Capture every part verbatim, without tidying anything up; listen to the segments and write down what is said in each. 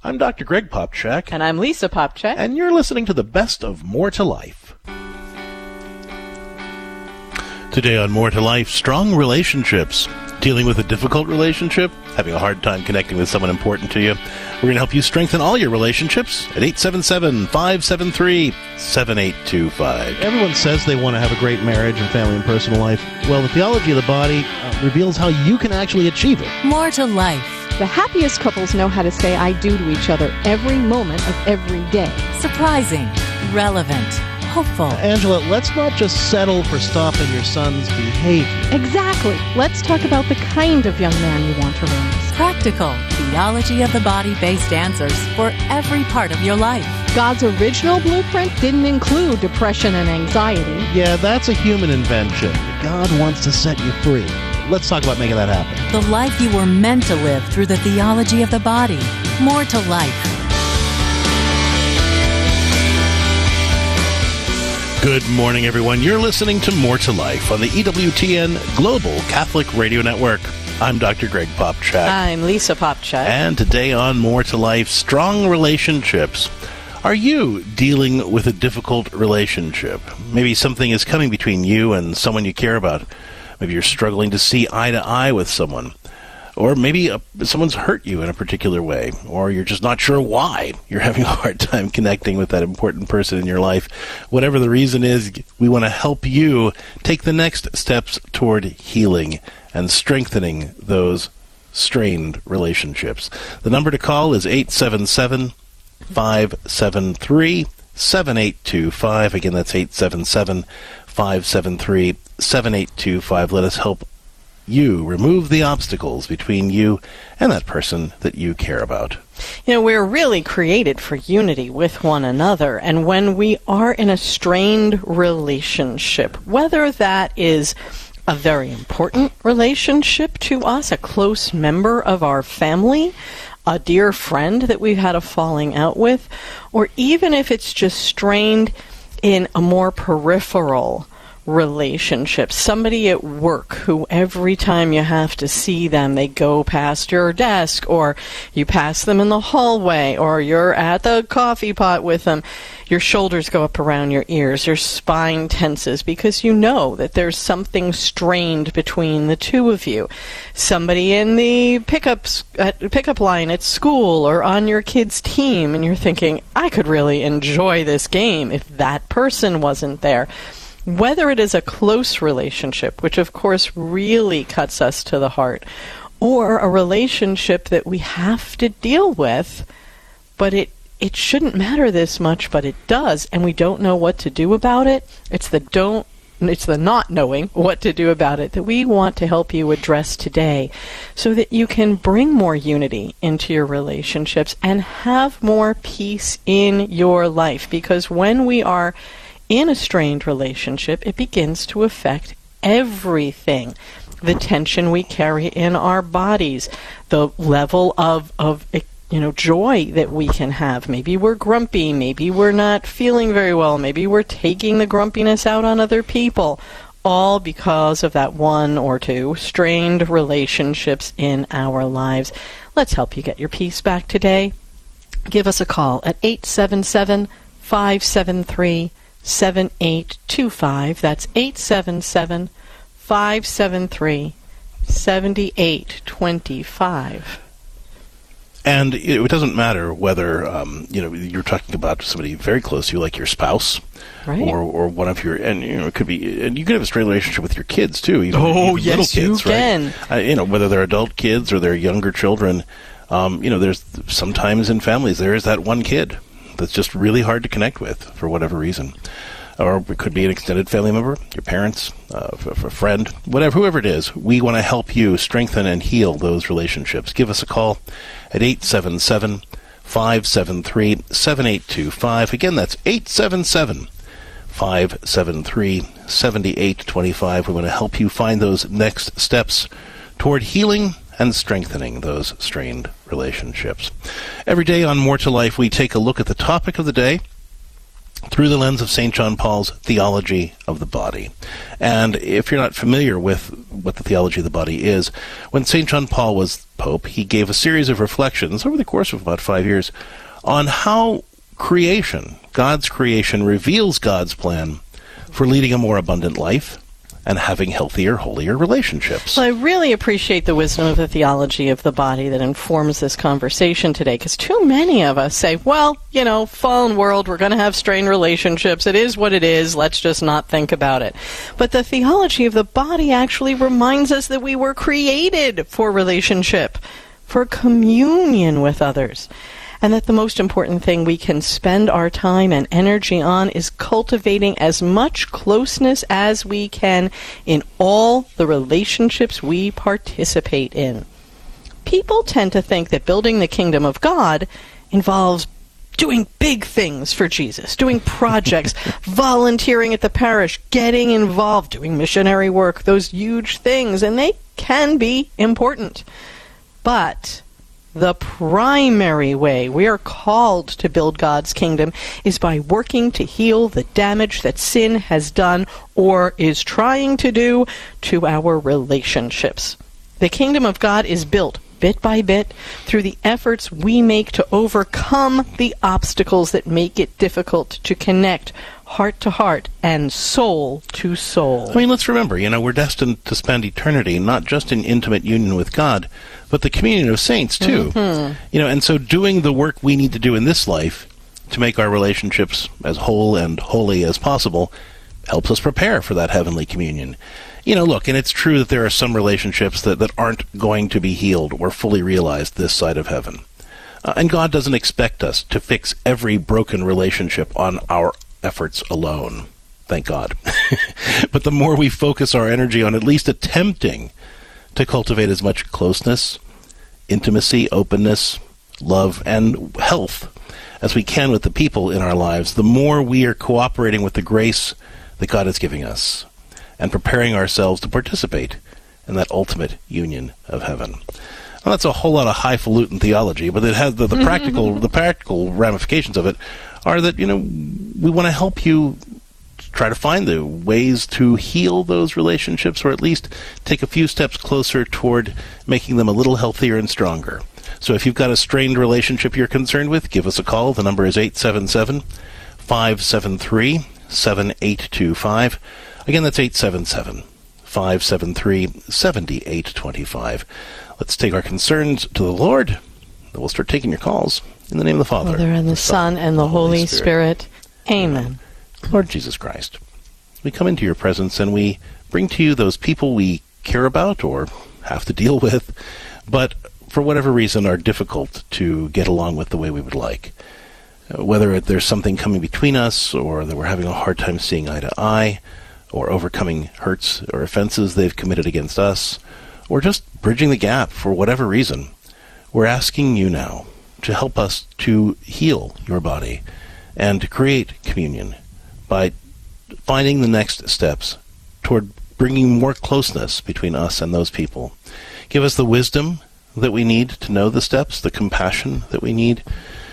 I'm Doctor Greg Popcak. And I'm Lisa Popcak. And you're listening to the best of More to Life. Today on More to Life, strong relationships. Dealing with a difficult relationship? Having a hard time connecting with someone important to you? We're going to help you strengthen all your relationships at eight seven seven, five seven three, seven eight two five. Everyone says they want to have a great marriage and family and personal life. Well, the theology of the body uh, reveals how you can actually achieve it. More to Life. The happiest couples know how to say I do to each other every moment of every day. Surprising, relevant, hopeful. Uh, Angela, let's not just settle for stopping your son's behavior. Exactly. Let's talk about the kind of young man you want to raise. Practical, theology of the body-based answers for every part of your life. God's original blueprint didn't include depression and anxiety. Yeah, that's a human invention. God wants to set you free. Let's talk about making that happen. The life you were meant to live through the theology of the body. More to Life. Good morning, everyone. You're listening to More to Life on the E W T N Global Catholic Radio Network. I'm Doctor Greg Popcak. I'm Lisa Popcak. And today on More to Life, strong relationships. Are you dealing with a difficult relationship? Maybe something is coming between you and someone you care about. Maybe you're struggling to see eye to eye with someone. Or maybe a, someone's hurt you in a particular way. Or you're just not sure why you're having a hard time connecting with that important person in your life. Whatever the reason is, we want to help you take the next steps toward healing and strengthening those strained relationships. The number to call is eight seven seven, five seven three, seven eight two five. Again, that's eight seven seven, five seven three, seven eight two five. Let us help you remove the obstacles between you and that person that you care about. You know, we're really created for unity with one another, and when we are in a strained relationship, whether that is a very important relationship to us, a close member of our family, a dear friend that we've had a falling out with, or even if it's just strained in a more peripheral relationship, somebody at work who every time you have to see them, they go past your desk, or you pass them in the hallway, or you're at the coffee pot with them, your shoulders go up around your ears, your spine tenses because you know that there's something strained between the two of you. Somebody in the pickups, at pickup line at school or on your kid's team, and you're thinking, I could really enjoy this game if that person wasn't there. Whether it is a close relationship, which of course really cuts us to the heart, or a relationship that we have to deal with, but it, it shouldn't matter this much, but it does, and we don't know what to do about it. It's the don't, it's the not knowing what to do about it that we want to help you address today, so that you can bring more unity into your relationships and have more peace in your life. Because when we are in a strained relationship, it begins to affect everything. The tension we carry in our bodies, the level of, of you know, joy that we can have. Maybe we're grumpy, maybe we're not feeling very well, maybe we're taking the grumpiness out on other people, all because of that one or two strained relationships in our lives. Let's help you get your peace back today. Give us a call at eight seven seven, five seven three, seven eight two five. That's eight seven seven, five seven three, seven eight two five. And it doesn't matter whether um, you know you're talking about somebody very close to you, like your spouse, right, or or one of your, and you know it could be, and you could have a strained relationship with your kids too. Even, oh even yes, little kids, you right? can. Uh, you know, whether they're adult kids or they're younger children. Um, you know, there's sometimes in families there is that one kid that's just really hard to connect with for whatever reason. Or it could be an extended family member, your parents, uh, a friend, whatever, whoever it is. We want to help you strengthen and heal those relationships. Give us a call at eight seven seven, five seven three, seven eight two five. Again, that's eight seven seven, five seven three, seven eight two five. We want to help you find those next steps toward healing and strengthening those strained relationships. Every day on More to Life, we take a look at the topic of the day. through the lens of Saint John Paul's theology of the body. And if you're not familiar with what the theology of the body is, when Saint John Paul was Pope, he gave a series of reflections over the course of about five years on how creation, God's creation, reveals God's plan for leading a more abundant life and having healthier, holier relationships. Well, I really appreciate the wisdom of the theology of the body that informs this conversation today, because too many of us say, well, you know, fallen world, we're going to have strained relationships. It is what it is. Let's just not think about it. But the theology of the body actually reminds us that we were created for relationship, for communion with others, and that the most important thing we can spend our time and energy on is cultivating as much closeness as we can in all the relationships we participate in. People tend to think that building the kingdom of God involves doing big things for Jesus, doing projects, volunteering at the parish, getting involved, doing missionary work, those huge things, and they can be important. But the primary way we are called to build God's kingdom is by working to heal the damage that sin has done or is trying to do to our relationships. The kingdom of God is built bit by bit through the efforts we make to overcome the obstacles that make it difficult to connect heart to heart and soul to soul. I mean, let's remember, you know, we're destined to spend eternity not just in intimate union with God, but the communion of saints, too. Mm-hmm. You know, and so doing the work we need to do in this life to make our relationships as whole and holy as possible helps us prepare for that heavenly communion. You know, look, and it's true that there are some relationships that, that aren't going to be healed or fully realized this side of heaven. Uh, and God doesn't expect us to fix every broken relationship on our efforts alone. Thank God. But the more we focus our energy on at least attempting to cultivate as much closeness, intimacy, openness, love, and health as we can with the people in our lives, the more we are cooperating with the grace that God is giving us and preparing ourselves to participate in that ultimate union of heaven. Well, that's a whole lot of highfalutin theology, but it has the, the practical the practical ramifications of it are that, you know, we want to help you try to find the ways to heal those relationships, or at least take a few steps closer toward making them a little healthier and stronger. So if you've got a strained relationship you're concerned with, give us a call. The number is eight seven seven, five seven three, seven eight two five. Again, that's eight seven seven, five seven three, seven eight two five. Let's take our concerns to the Lord, and we'll start taking your calls in the name of the Father, Father and the, the Son, and the Holy, Holy Spirit. Spirit. Amen. Lord Jesus Christ, we come into your presence and we bring to you those people we care about or have to deal with, but for whatever reason are difficult to get along with the way we would like. Whether there's something coming between us, or that we're having a hard time seeing eye to eye, or overcoming hurts or offenses they've committed against us, or just bridging the gap for whatever reason, we're asking you now to help us to heal your body and to create communion by finding the next steps toward bringing more closeness between us and those people. Give us the wisdom that we need to know the steps, the compassion that we need,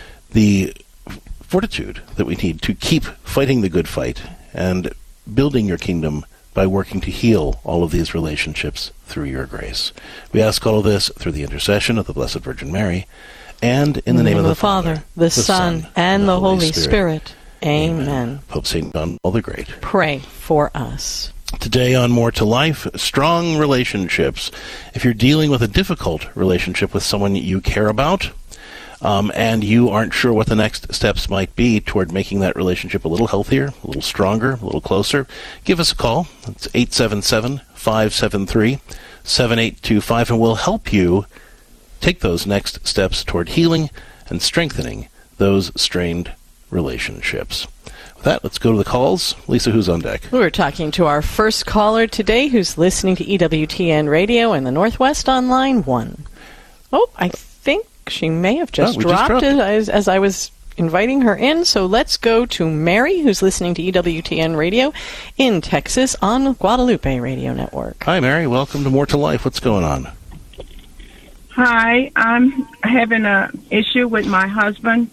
the fortitude that we need to keep fighting the good fight and building your kingdom by working to heal all of these relationships through your grace. We ask all of this through the intercession of the Blessed Virgin Mary, and in the, in the name, name of the, the Father, Father, the, the Son, and, and the Holy, Holy Spirit. Spirit. Amen. Amen. Pope Saint John Paul the Great, pray for us. Today on More to Life, strong relationships. If you're dealing with a difficult relationship with someone you care about, um, and you aren't sure what the next steps might be toward making that relationship a little healthier, a little stronger, a little closer, give us a call. It's eight seven seven, five seven three, seven eight two five, and we'll help you take those next steps toward healing and strengthening those strained relationships. With that, let's go to the calls. Lisa, who's on deck? We're talking to our first caller today who's listening to E W T N Radio in the Northwest on line one. Oh, I think she may have just oh, dropped, just dropped it as, as I was inviting her in. So let's go to Mary, who's listening to E W T N Radio in Texas on Guadalupe Radio Network. Hi, Mary. Welcome to More to Life. What's going on? Hi. I'm having an issue with my husband.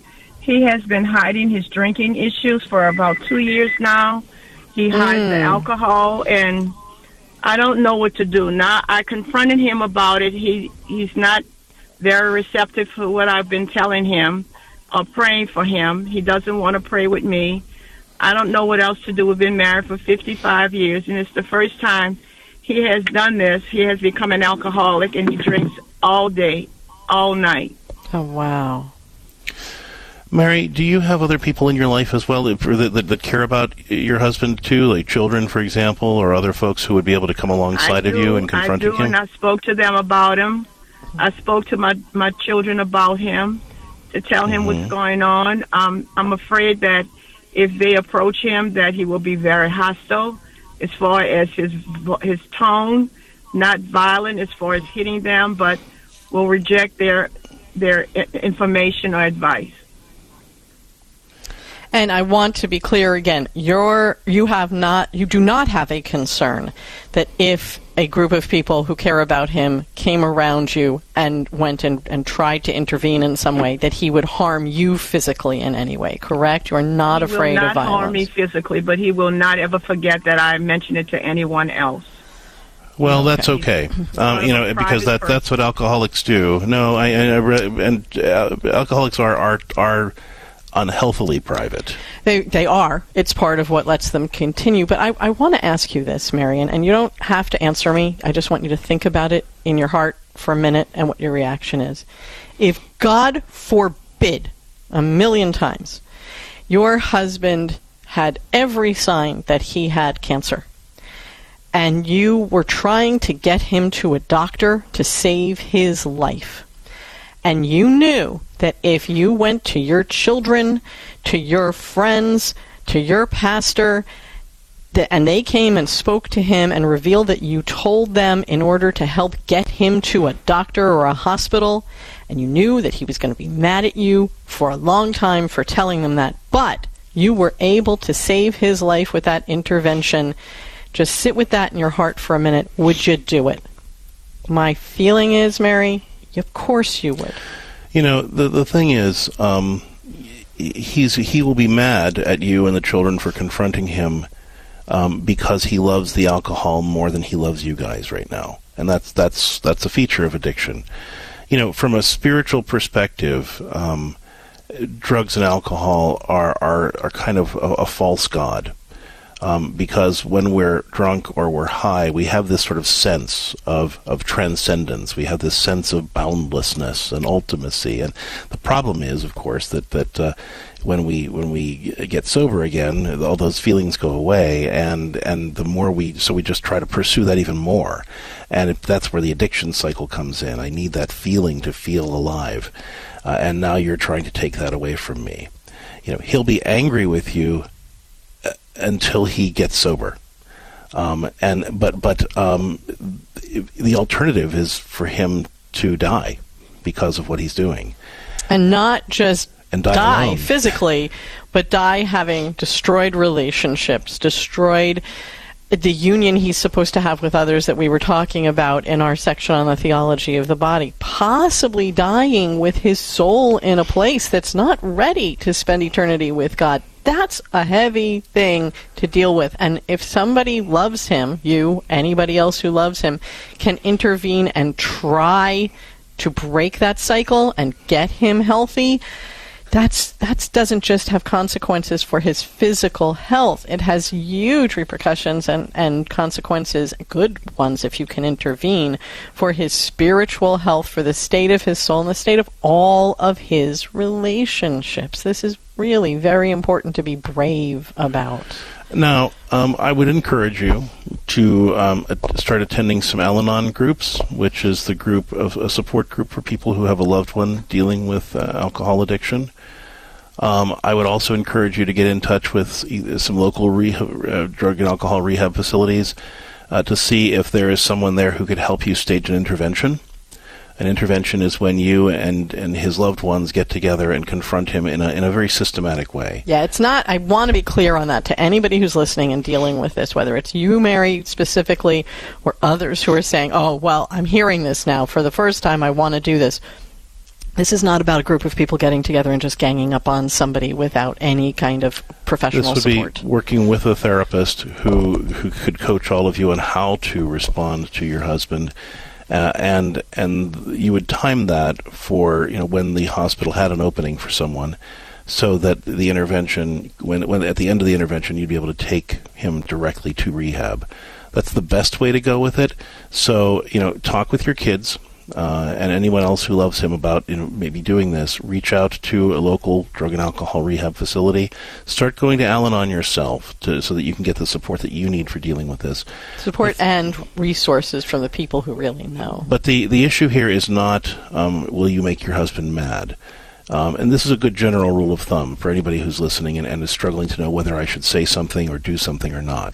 He has been hiding his drinking issues for about two years now. He hides Mm. the alcohol, and I don't know what to do. Now, I confronted him about it. He He's not very receptive to what I've been telling him or praying for him. He doesn't want to pray with me. I don't know what else to do. We've been married for fifty-five years, and it's the first time he has done this. He has become an alcoholic, and he drinks all day, all night. Oh, wow. Mary, do you have other people in your life as well that, that, that care about your husband too, like children, for example, or other folks who would be able to come alongside I of do, you and confronting I do, him? and I spoke to them about him. I spoke to my, my children about him to tell him Mm-hmm. what's going on. Um, I'm afraid that if they approach him, that he will be very hostile as far as his his tone, not violent as far as hitting them, but will reject their their i- information or advice. And I want to be clear again, you're, you have not, you do not have a concern that if a group of people who care about him came around you and went and, and tried to intervene in some way, that he would harm you physically in any way, correct? You're not He afraid will of not violence. harm me physically, but he will not ever forget that I mentioned it to anyone else. Well, that's okay. Um, you know, because that that's what alcoholics do. No, I, I re- and uh, alcoholics are are are unhealthily private. They they are. It's part of what lets them continue. But I, I want to ask you this, Marion, and you don't have to answer me. I just want you to think about it in your heart for a minute and what your reaction is. If God forbid, a million times, your husband had every sign that he had cancer, and you were trying to get him to a doctor to save his life, and you knew that if you went to your children, to your friends, to your pastor, that, and they came and spoke to him and revealed that you told them in order to help get him to a doctor or a hospital, and you knew that he was going to be mad at you for a long time for telling them that, but you were able to save his life with that intervention, just sit with that in your heart for a minute. Would you do it? My feeling is, Mary, of course you would. You know, the the thing is, um, he's he will be mad at you and the children for confronting him um, because he loves the alcohol more than he loves you guys right now, and that's that's that's a feature of addiction. You know, from a spiritual perspective, um, drugs and alcohol are are, are kind of a, a false god. Um, because when we're drunk or we're high, we have this sort of sense of, of transcendence. We have this sense of boundlessness and ultimacy. And the problem is, of course, that that uh, when we when we get sober again, all those feelings go away, and and the more we so we just try to pursue that even more, and if that's where the addiction cycle comes in. I need that feeling to feel alive, uh, and now you're trying to take that away from me. You know, he'll be angry with you until he gets sober, um, and but but um, the alternative is for him to die because of what he's doing, and not just and die, die alone. physically, but die having destroyed relationships, destroyed the union he's supposed to have with others that we were talking about in our section on the theology of the body, possibly dying with his soul in a place that's not ready to spend eternity with God. That's a heavy thing to deal with. And if somebody loves him, you, anybody else who loves him, can intervene and try to break that cycle and get him healthy, that's that doesn't just have consequences for his physical health. It has huge repercussions and, and consequences, good ones if you can intervene, for his spiritual health, for the state of his soul, and the state of all of his relationships. This is really very important to be brave about. Now, um, I would encourage you to um, start attending some Al-Anon groups, which is the group of a support group for people who have a loved one dealing with uh, alcohol addiction. Um, I would also encourage you to get in touch with some local rehab, uh, drug and alcohol rehab facilities uh, to see if there is someone there who could help you stage an intervention. An intervention is when you and, and his loved ones get together and confront him in a in a very systematic way. Yeah, it's not, I want to be clear on that to anybody who's listening and dealing with this, whether it's you, Mary, specifically, or others who are saying, oh, well, I'm hearing this now for the first time, I want to do this. This is not about a group of people getting together and just ganging up on somebody without any kind of professional this would support. Be working with a therapist who who could coach all of you on how to respond to your husband, uh, and and you would time that for, you know, when the hospital had an opening for someone, so that the intervention, when when at the end of the intervention, you'd be able to take him directly to rehab. That's the best way to go with it. So, you know, talk with your kids. Uh, and anyone else who loves him about, you know, maybe doing this. Reach out to a local drug and alcohol rehab facility. Start going to Al-Anon yourself to, so that you can get the support that you need for dealing with this. Support if, and resources from the people who really know. But the, the issue here is not, um, will you make your husband mad? Um, and this is a good general rule of thumb for anybody who's listening and, and is struggling to know whether I should say something or do something or not.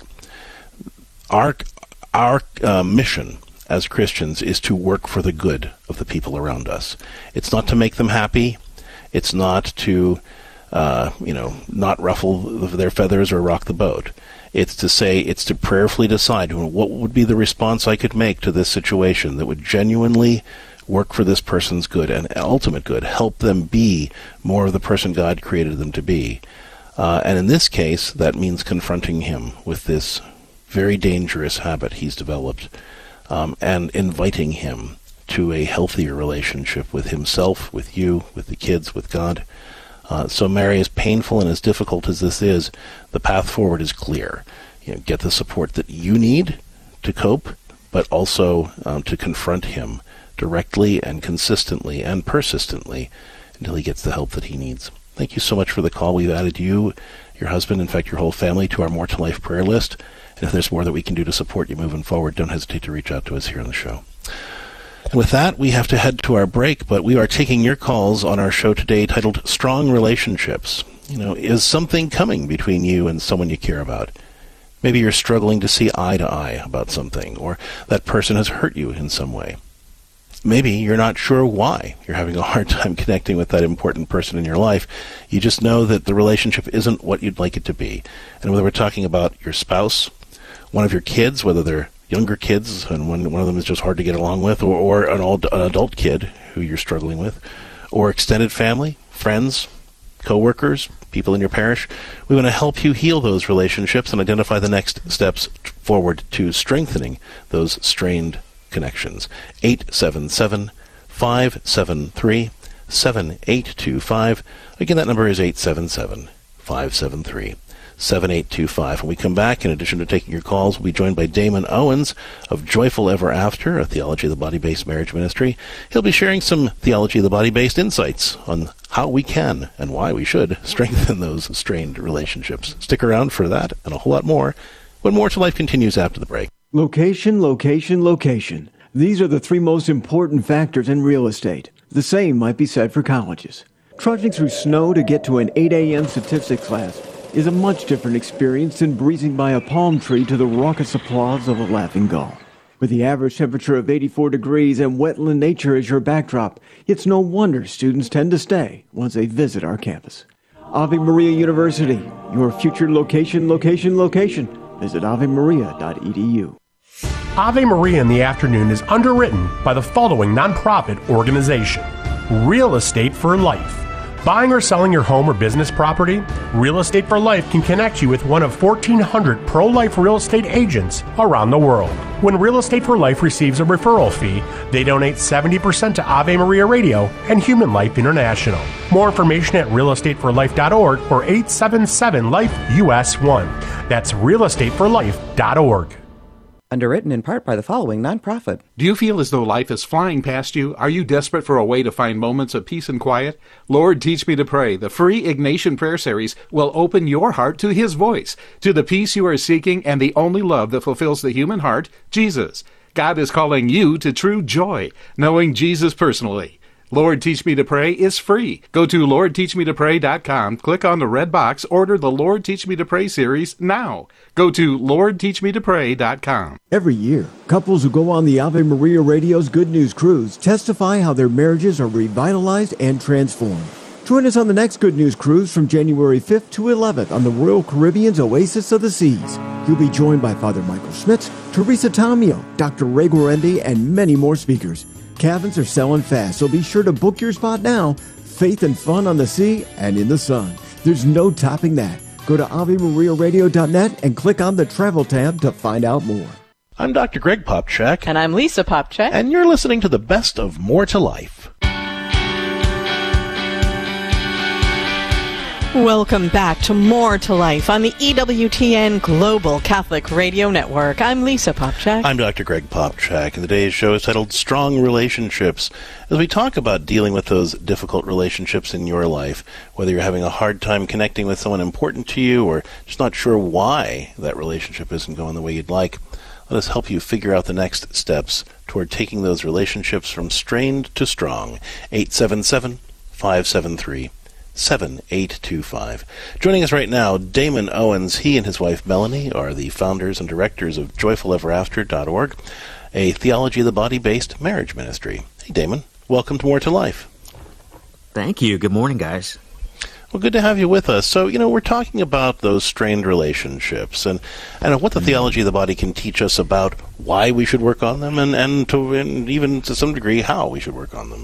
Our, our uh, mission as Christians is to work for the good of the people around us. It's not to make them happy. It's not to, uh, you know, not ruffle their feathers or rock the boat. It's to say, it's to prayerfully decide what would be the response I could make to this situation that would genuinely work for this person's good and ultimate good, help them be more of the person God created them to be. Uh, and in this case, that means confronting him with this very dangerous habit he's developed. Um, and inviting him to a healthier relationship with himself, with you, with the kids, with God. Uh, so, Mary, as painful and as difficult as this is, the path forward is clear. You know, get the support that you need to cope, but also um, to confront him directly and consistently and persistently until he gets the help that he needs. Thank you so much for the call. We've added you, your husband, in fact, your whole family, to our More to Life prayer list. And if there's more that we can do to support you moving forward, don't hesitate to reach out to us here on the show. And with that, we have to head to our break, but we are taking your calls on our show today titled Strong Relationships. You know, is something coming between you and someone you care about? Maybe you're struggling to see eye to eye about something, or that person has hurt you in some way. Maybe you're not sure why you're having a hard time connecting with that important person in your life. You just know that the relationship isn't what you'd like it to be. And whether we're talking about your spouse, one of your kids, whether they're younger kids and one, one of them is just hard to get along with, or, or an, old, an adult kid who you're struggling with, or extended family, friends, co-workers, people in your parish, we want to help you heal those relationships and identify the next steps forward to strengthening those strained connections. eight seven seven, five seven three, seven eight two five. Again, that number is eight seven seven, five seven three, seven eight two five. When we come back, in addition to taking your calls, we'll be joined by Damon Owens of Joyful Ever After, a Theology of the Body-Based Marriage Ministry. He'll be sharing some Theology of the Body-based insights on how we can, and why we should, strengthen those strained relationships. Stick around for that and a whole lot more when More to Life continues after the break. Location, location, location. These are the three most important factors in real estate. The same might be said for colleges. Trudging through snow to get to an eight a.m. statistics class is a much different experience than breezing by a palm tree to the raucous applause of a laughing gull. With the average temperature of eighty-four degrees and wetland nature as your backdrop, it's no wonder students tend to stay once they visit our campus. Ave Maria University, your future location, location, location. Visit ave maria dot e d u. Ave Maria in the Afternoon is underwritten by the following nonprofit organization: Real Estate for Life. Buying or selling your home or business property? Real Estate for Life can connect you with one of fourteen hundred pro-life real estate agents around the world. When Real Estate for Life receives a referral fee, they donate seventy percent to Ave Maria Radio and Human Life International. More information at real estate for life dot org or eight seven seven life U S one. That's real estate for life dot org. Underwritten in part by the following nonprofit. Do you feel as though life is flying past you? Are you desperate for a way to find moments of peace and quiet? Lord, Teach Me to Pray, the free Ignatian prayer series, will open your heart to His voice, to the peace you are seeking and the only love that fulfills the human heart, Jesus. God is calling you to true joy, knowing Jesus personally. Lord, Teach Me to Pray is free. Go to lord teach me to pray dot com, click on the red box, order the Lord Teach Me to Pray series now. Go to lord teach me to pray dot com. Every year, couples who go on the Ave Maria Radio's Good News Cruise testify how their marriages are revitalized and transformed. Join us on the next Good News Cruise from January fifth to eleventh on the Royal Caribbean's Oasis of the Seas. You'll be joined by Father Michael Schmitz, Teresa Tomio, Doctor Ray Guarendi, and many more speakers. Cabins are selling fast, so be sure to book your spot now. Faith and fun on the sea and in the sun. There's no topping that. Go to Ave Maria Radio dot net and click on the Travel tab to find out more. I'm Doctor Greg Popchak. And I'm Lisa Popchak. And you're listening to the best of More to Life. Welcome back to More to Life on the E W T N Global Catholic Radio Network. I'm Lisa Popchak. I'm Doctor Greg Popchak, and today's show is titled Strong Relationships. As we talk about dealing with those difficult relationships in your life, whether you're having a hard time connecting with someone important to you or just not sure why that relationship isn't going the way you'd like, let us help you figure out the next steps toward taking those relationships from strained to strong. eight seven seven, five seven three, seven eight two five. Joining us right now, Damon Owens. He and his wife Melanie are the founders and directors of joyful ever after dot org, a theology of the body-based marriage ministry. Hey, Damon. Welcome to More to Life. Thank you. Good morning, guys. Well, good to have you with us. So, you know, we're talking about those strained relationships and, and what the mm-hmm. theology of the body can teach us about why we should work on them and, and, to, and even to some degree how we should work on them.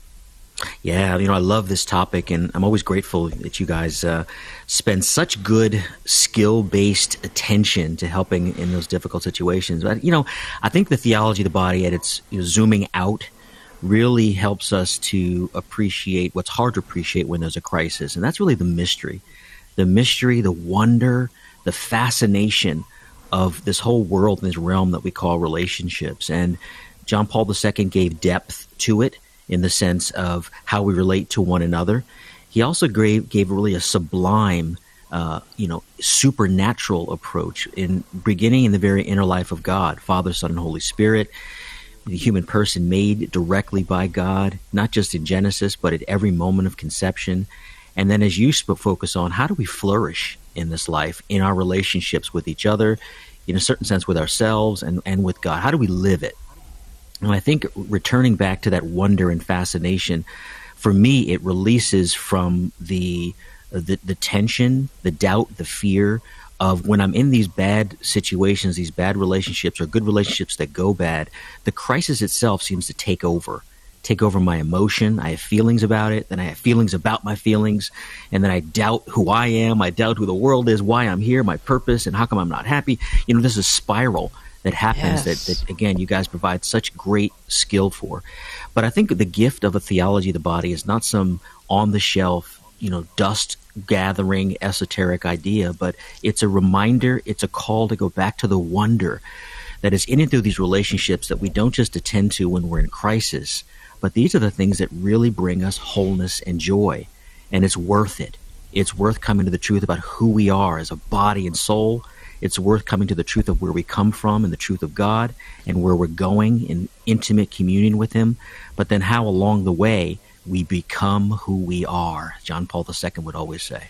Yeah, you know, I love this topic, and I'm always grateful that you guys uh, spend such good skill-based attention to helping in those difficult situations. But, you know, I think the theology of the body at its you know, zooming out really helps us to appreciate what's hard to appreciate when there's a crisis, and that's really the mystery. The mystery, the wonder, the fascination of this whole world and this realm that we call relationships. And John Paul the Second gave depth to it in the sense of how we relate to one another. He also gave, gave really a sublime, uh, you know, supernatural approach in beginning in the very inner life of God, Father, Son, and Holy Spirit, the human person made directly by God, not just in Genesis, but at every moment of conception. And then as you focus on, how do we flourish in this life, in our relationships with each other, in a certain sense with ourselves and, and with God? How do we live it? And I think returning back to that wonder and fascination, for me, it releases from the, the the tension, the doubt, the fear of when I'm in these bad situations, these bad relationships or good relationships that go bad, the crisis itself seems to take over, take over my emotion. I have feelings about it, then I have feelings about my feelings, and then I doubt who I am, I doubt who the world is, why I'm here, my purpose, and how come I'm not happy. You know, there's a spiral that happens yes. that, that, again, you guys provide such great skill for. But I think the gift of a theology of the body is not some on-the-shelf, you know, dust-gathering esoteric idea, but it's a reminder, it's a call to go back to the wonder that is in and through these relationships that we don't just attend to when we're in crisis, but these are the things that really bring us wholeness and joy, and it's worth it. It's worth coming to the truth about who we are as a body and soul. It's worth coming to the truth of where we come from and the truth of God and where we're going in intimate communion with Him, but then how along the way we become who we are, John Paul the Second would always say.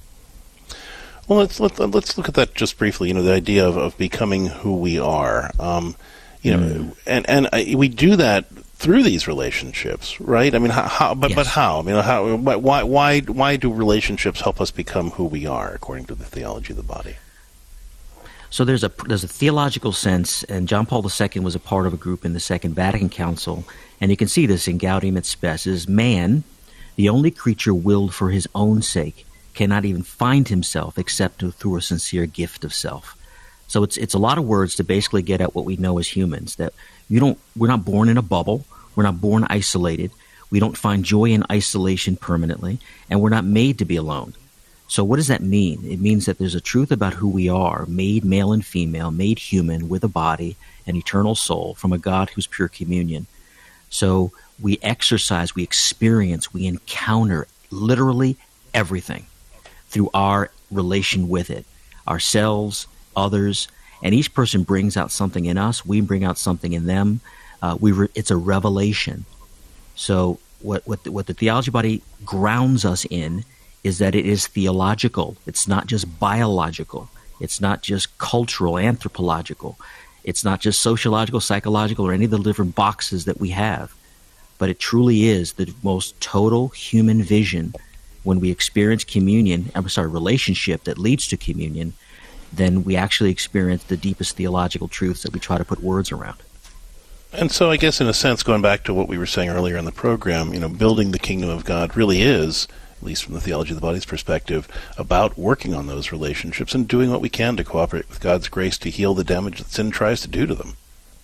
Well, let's let, let's look at that just briefly. You know, the idea of, of becoming who we are. Um, you know, mm. and and I, we do that through these relationships, right? I mean, how? how but yes. but how? I mean, how? Why why why do relationships help us become who we are, according to the theology of the body? So there's a there's a theological sense, and John Paul the Second was a part of a group in the Second Vatican Council, and you can see this in Gaudium et Spes, is man, the only creature willed for his own sake, cannot even find himself except through a sincere gift of self. So it's it's a lot of words to basically get at what we know as humans, that you don't we're not born in a bubble, we're not born isolated, we don't find joy in isolation permanently, and we're not made to be alone. So what does that mean? It means that there's a truth about who we are, made male and female, made human with a body, an eternal soul from a God who's pure communion. So we exercise, we experience, we encounter literally everything through our relation with it, ourselves, others, and each person brings out something in us. We bring out something in them. Uh, we re- it's a revelation. So what, what, the, what the theology body grounds us in is that it is theological. It's not just biological. It's not just cultural, anthropological. It's not just sociological, psychological, or any of the different boxes that we have. But it truly is the most total human vision. When we experience communion, I'm sorry, relationship that leads to communion, then we actually experience the deepest theological truths that we try to put words around. And so I guess in a sense, going back to what we were saying earlier in the program, you know, building the kingdom of God really is, at least from the theology of the body's perspective, about working on those relationships and doing what we can to cooperate with God's grace to heal the damage that sin tries to do to them.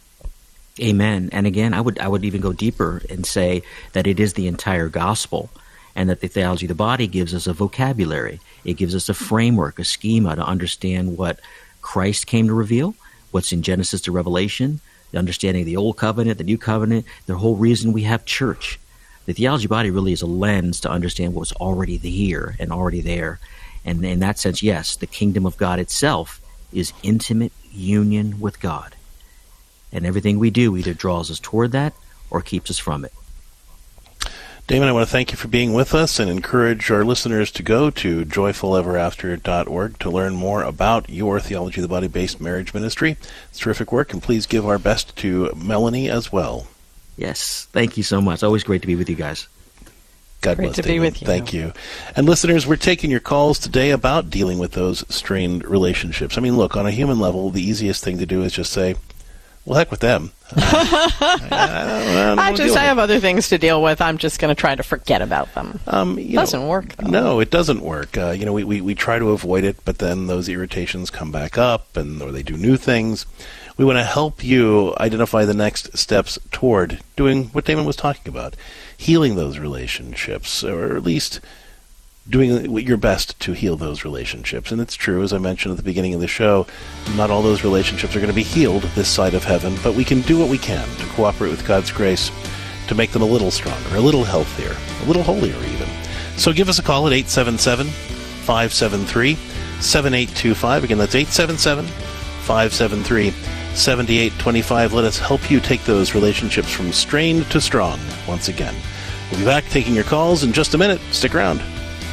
Amen. And again, I would I would even go deeper and say that it is the entire gospel, and that the theology of the body gives us a vocabulary. It gives us a framework, a schema to understand what Christ came to reveal, what's in Genesis to Revelation, the understanding of the Old Covenant, the New Covenant, the whole reason we have church. The theology body really is a lens to understand what's already here and already there. And in that sense, yes, the kingdom of God itself is intimate union with God. And everything we do either draws us toward that or keeps us from it. Damon, I want to thank you for being with us and encourage our listeners to go to joyful ever after dot org to learn more about your Theology of the Body-based marriage ministry. It's terrific work, and please give our best to Melanie as well. Yes, thank you so much. Always great to be with you guys. God Great bless to be Damon. with you. Thank you. And listeners, we're taking your calls today about dealing with those strained relationships. I mean, look, on a human level, the easiest thing to do is just say, well, heck with them. Uh, I, I, don't, I, I just, I have other things to deal with. I'm just going to try to forget about them. Um, it doesn't know, work, though. No, it doesn't work. Uh, you know, we, we, we try to avoid it, but then those irritations come back up, and or they do new things. We want to help you identify the next steps toward doing what Damon was talking about, healing those relationships, or at least doing your best to heal those relationships. And it's true, as I mentioned at the beginning of the show, not all those relationships are going to be healed this side of heaven, but we can do what we can to cooperate with God's grace to make them a little stronger, a little healthier, a little holier even. So give us a call at eight seven seven, five seven three, seven eight two five. Again, that's eight seven seven, five seven three, seven eight two five. Let us help you take those relationships from strained to strong once again. We'll be back taking your calls in just a minute. Stick around.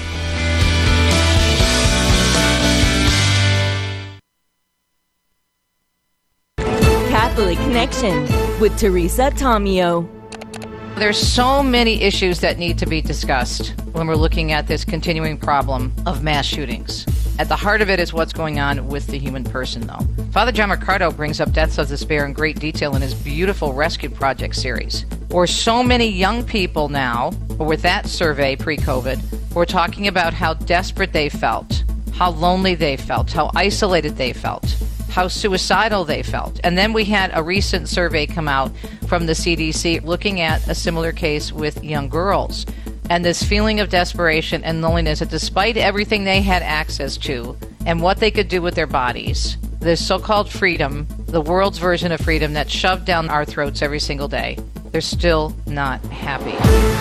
Catholic Connection with Teresa Tomeo. There's so many issues that need to be discussed when we're looking at this continuing problem of mass shootings. At the heart of it is what's going on with the human person, though. Father John Mercado brings up Deaths of Despair in great detail in his beautiful Rescue Project series, where so many young people now, or with that survey pre-COVID, were talking about how desperate they felt, how lonely they felt, how isolated they felt, how suicidal they felt. And then we had a recent survey come out from the C D C looking at a similar case with young girls. And this feeling of desperation and loneliness that despite everything they had access to and what they could do with their bodies, this so-called freedom, the world's version of freedom that's shoved down our throats every single day, they're still not happy.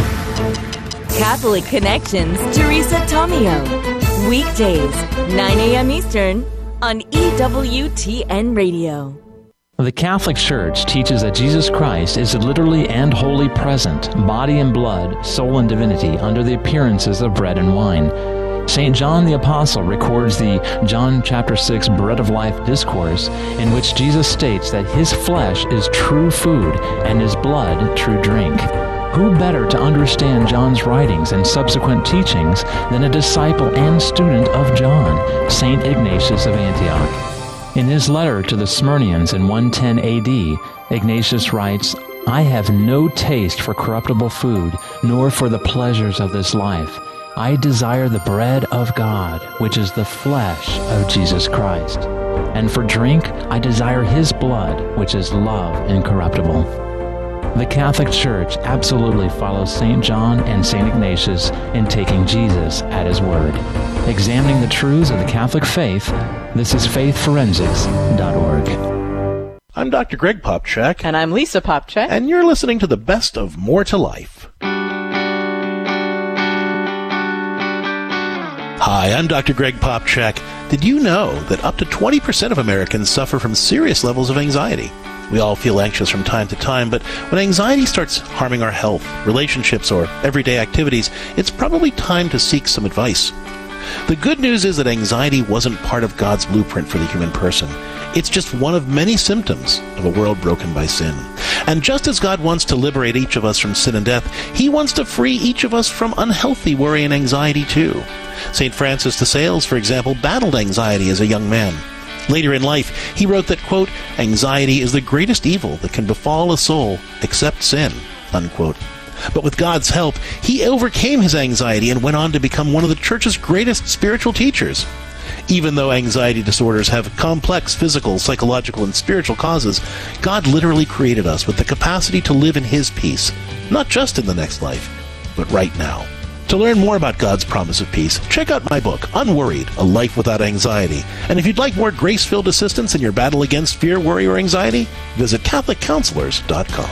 Catholic Connections, Teresa Tomeo. Weekdays, nine a.m. Eastern on E W T N Radio. The Catholic Church teaches that Jesus Christ is literally and wholly present, body and blood, soul and divinity, under the appearances of bread and wine. Saint John the Apostle records the John chapter six Bread of Life discourse, in which Jesus states that his flesh is true food and his blood true drink. Who better to understand John's writings and subsequent teachings than a disciple and student of John, Saint Ignatius of Antioch? In his letter to the Smyrnians in one ten A D, Ignatius writes, I have no taste for corruptible food, nor for the pleasures of this life. I desire the bread of God, which is the flesh of Jesus Christ. And for drink, I desire his blood, which is love incorruptible. The Catholic Church absolutely follows Saint John and Saint Ignatius in taking Jesus at his word. Examining the truths of the Catholic faith, this is faith forensics dot org. I'm Doctor Greg Popcak. And I'm Lisa Popcak. And you're listening to the best of More to Life. Hi, I'm Doctor Greg Popcak. Did you know that up to twenty percent of Americans suffer from serious levels of anxiety? We all feel anxious from time to time, but when anxiety starts harming our health, relationships, or everyday activities, it's probably time to seek some advice. The good news is that anxiety wasn't part of God's blueprint for the human person. It's just one of many symptoms of a world broken by sin. And just as God wants to liberate each of us from sin and death, he wants to free each of us from unhealthy worry and anxiety too. Saint Francis de Sales, for example, battled anxiety as a young man. Later in life, he wrote that, quote, anxiety is the greatest evil that can befall a soul except sin, unquote. But with God's help, he overcame his anxiety and went on to become one of the church's greatest spiritual teachers. Even though anxiety disorders have complex physical, psychological, and spiritual causes, God literally created us with the capacity to live in his peace, not just in the next life, but right now. To learn more about God's promise of peace, check out my book, Unworried, A Life Without Anxiety. And if you'd like more grace-filled assistance in your battle against fear, worry, or anxiety, visit Catholic Counselors dot com.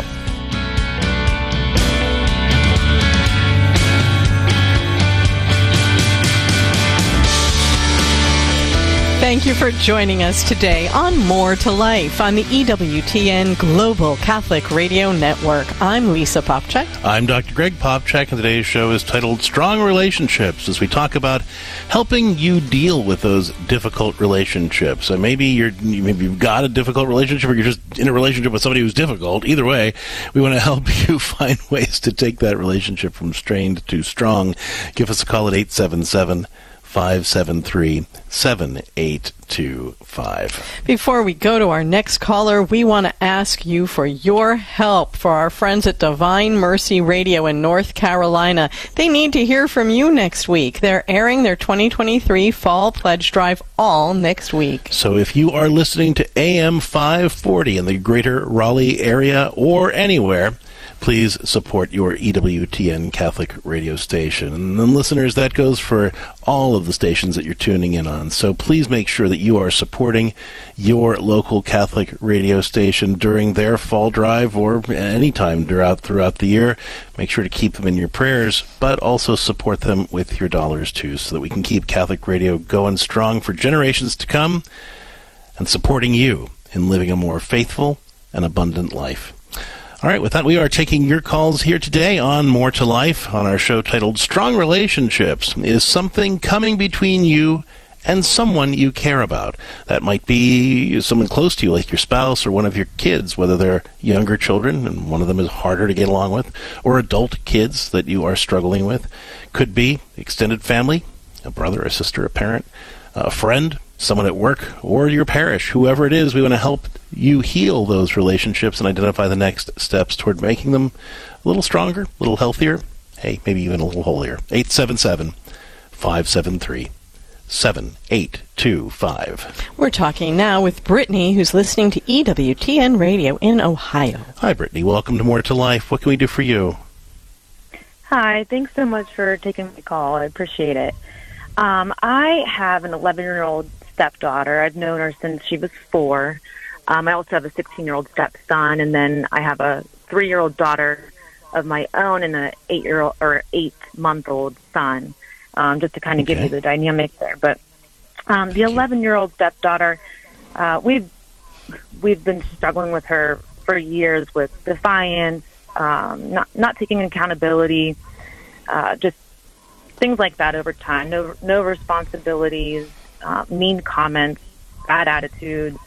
Thank you for joining us today on More to Life on the E W T N Global Catholic Radio Network. I'm Lisa Popcak. I'm Doctor Greg Popcak, and today's show is titled Strong Relationships, as we talk about helping you deal with those difficult relationships. And maybe you're maybe you've got a difficult relationship, or you're just in a relationship with somebody who's difficult. Either way, we want to help you find ways to take that relationship from strained to strong. Give us a call at eight seven seven, five seven three, seven eight two five. Before we go to our next caller, we want to ask you for your help for our friends at Divine Mercy Radio in North Carolina. They need to hear from you next week. They're airing their twenty twenty-three Fall Pledge Drive all next week. So if you are listening to A M five forty in the greater Raleigh area or anywhere, please support your E W T N Catholic radio station. And then, listeners, that goes for all of the stations that you're tuning in on. So please make sure that you are supporting your local Catholic radio station during their fall drive or any time throughout, throughout the year. Make sure to keep them in your prayers, but also support them with your dollars, too, so that we can keep Catholic radio going strong for generations to come and supporting you in living a more faithful and abundant life. All right, with that, we are taking your calls here today on More to Life on our show titled Strong Relationships. Is something coming between you and someone you care about? That might be someone close to you, like your spouse or one of your kids, whether they're younger children and one of them is harder to get along with, or adult kids that you are struggling with. Could be extended family, a brother, a sister, a parent, a friend, someone at work, or your parish. Whoever it is, we want to help you heal those relationships and identify the next steps toward making them a little stronger, a little healthier, hey, maybe even a little holier. eight seven seven, five seven three, seven eight two five. We're talking now with Brittany, who's listening to E W T N Radio in Ohio. Hi, Brittany. Welcome to More to Life. What can we do for you? Hi. Thanks so much for taking my call. I appreciate it. Um, I have an eleven-year-old stepdaughter. I've known her since she was four. Um, I also have a sixteen-year-old stepson, and then I have a three-year-old daughter of my own and an eight-year-old or eight-month-old son. Um, just to kind of okay. give you the dynamic there. But um, the eleven-year-old stepdaughter, uh, we've we've been struggling with her for years with defiance, um, not not taking accountability, uh, just things like that over time. No no responsibilities. Uh, mean comments, bad attitude,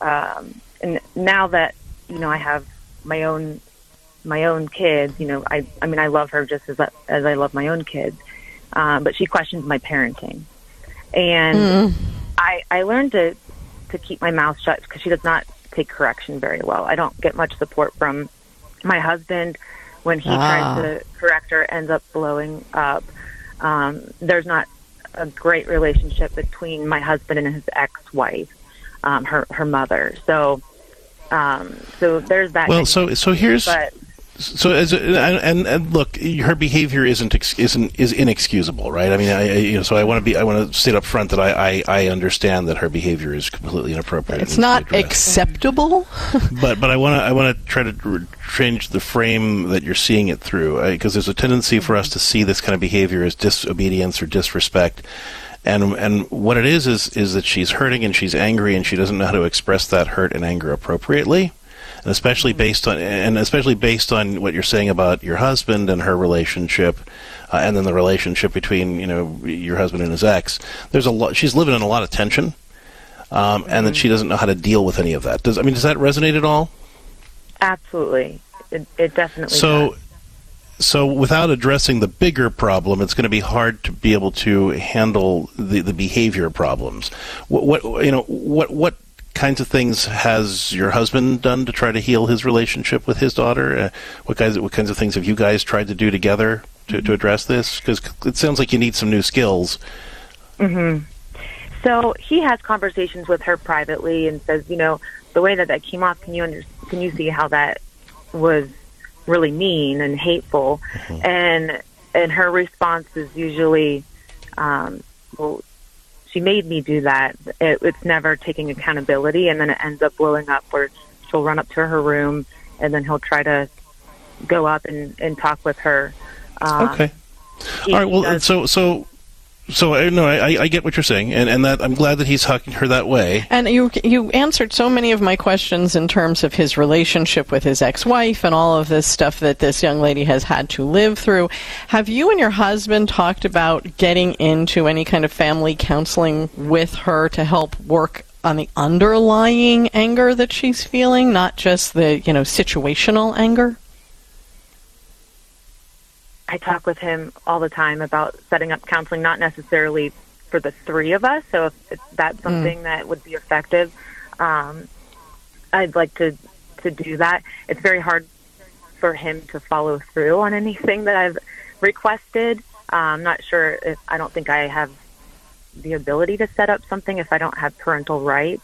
um, and now that you know I have my own my own kids, you know I I mean I love her just as as I love my own kids, um, but she questions my parenting, and mm. I I learned to to keep my mouth shut because she does not take correction very well. I don't get much support from my husband when he ah. tries to correct her, ends up blowing up. Um, there's not a great relationship between my husband and his ex-wife, um, her her mother. So, um, so there's that. Well, so so here's but, so as a, and and look, her behavior isn't ex, isn't is inexcusable, right? I mean, I, I you know, so I want to be I want to state up front that I, I, I understand that her behavior is completely inappropriate. It's not acceptable. but but I want to I want to try to change the frame that you're seeing it through, because there's a tendency for us to see this kind of behavior as disobedience or disrespect. And and what it is is is that she's hurting and she's angry and she doesn't know how to express that hurt and anger appropriately. And especially based on, and especially based on what you're saying about your husband and her relationship, uh, and then the relationship between you know your husband and his ex. There's a lot. She's living in a lot of tension, um, mm-hmm. and that she doesn't know how to deal with any of that. Does I mean does that resonate at all? Absolutely, it, it definitely. So, does. so without addressing the bigger problem, it's going to be hard to be able to handle the, the behavior problems. What, what you know, what what kinds of things has your husband done to try to heal his relationship with his daughter? Uh, what kinds of, what kinds of things have you guys tried to do together to, to address this? Because it sounds like you need some new skills. Mm-hmm. So he has conversations with her privately and says, you know, the way that that came off, can you under, can you see how that was really mean and hateful? Mm-hmm. And and her response is usually, um, well, she made me do that. It, it's never taking accountability, and then it ends up blowing up where she'll run up to her room, and then he'll try to go up and, and talk with her. Um, okay. All right. Well, does, so so. So I no, I, I get what you're saying, and, and that I'm glad that he's talking to her that way. And you you answered so many of my questions in terms of his relationship with his ex-wife and all of this stuff that this young lady has had to live through. Have you and your husband talked about getting into any kind of family counseling with her to help work on the underlying anger that she's feeling, not just the, you know, situational anger? I talk with him all the time about setting up counseling, not necessarily for the three of us. So if, if that's something mm. that would be effective, um, I'd like to, to do that. It's very hard for him to follow through on anything that I've requested. Uh, I'm not sure if, I don't think I have the ability to set up something if I don't have parental rights.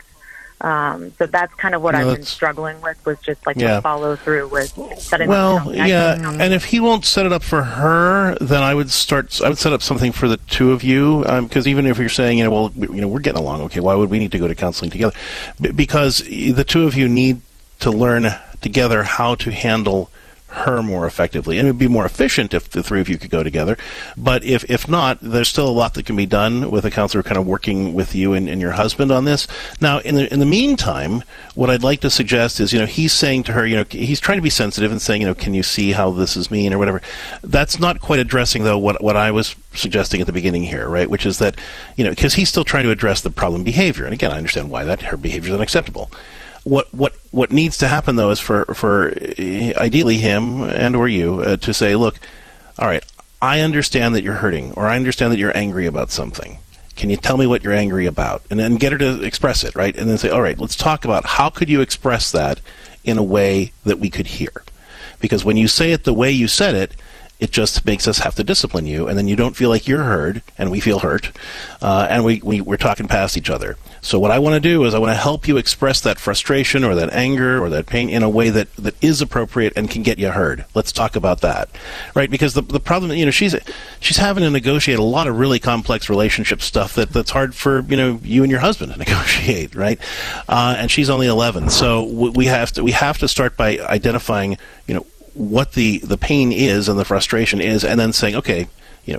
Um, so that's kind of what no, I've been struggling with, was just like yeah. to follow through with setting well, up. Well, yeah, and if he won't set it up for her, then I would start. I would set up something for the two of you, because um, even if you're saying, you know, well, you know, we're getting along okay, why would we need to go to counseling together? B- because the two of you need to learn together how to handle her more effectively, and it would be more efficient if the three of you could go together. But if if not, there's still a lot that can be done with a counselor kind of working with you and, and your husband on this. Now, in the in the meantime, what I'd like to suggest is, you know, he's saying to her, you know, he's trying to be sensitive and saying, you know, can you see how this is mean or whatever. That's not quite addressing, though, what what I was suggesting at the beginning here, right? Which is that, you know, because he's still trying to address the problem behavior, and again, I understand why that her behavior is unacceptable. What what what needs to happen, though, is for for ideally him and or you uh, to say, look, all right, I understand that you're hurting, or I understand that you're angry about something. Can you tell me what you're angry about? And then get her to express it, right? And then say, all right, let's talk about how could you express that in a way that we could hear. Because when you say it the way you said it, it just makes us have to discipline you, and then you don't feel like you're heard, and we feel hurt, uh, and we, we, we're talking past each other. So what I want to do is I want to help you express that frustration or that anger or that pain in a way that, that is appropriate and can get you heard. Let's talk about that, right? Because the the problem, you know, she's she's having to negotiate a lot of really complex relationship stuff that, that's hard for, you know, you and your husband to negotiate, right? Uh, and she's only eleven, so we have to we have to start by identifying, you know, what the, the pain is and the frustration is, and then saying, okay, you know,